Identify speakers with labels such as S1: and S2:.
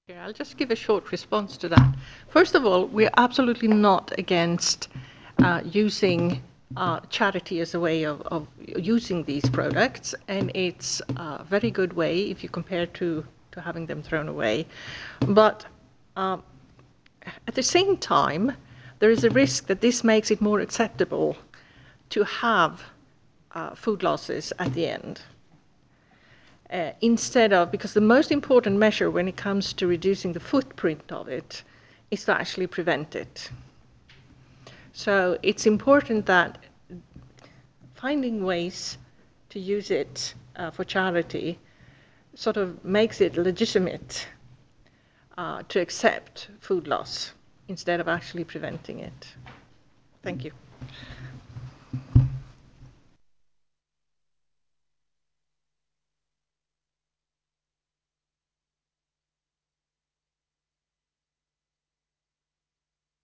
S1: Yeah, I'll just give a short response to that. First of all, we're absolutely not against using charity as a way of using these products, and it's a very good way if you compare to having them thrown away. But at the same time, there is a risk that this makes it more acceptable to have food losses at the end. Instead of, because the most important measure when it comes to reducing the footprint of it is to actually prevent it. So it's important that finding ways to use it for charity sort of makes it legitimate to accept food loss instead of actually preventing it. Thank you.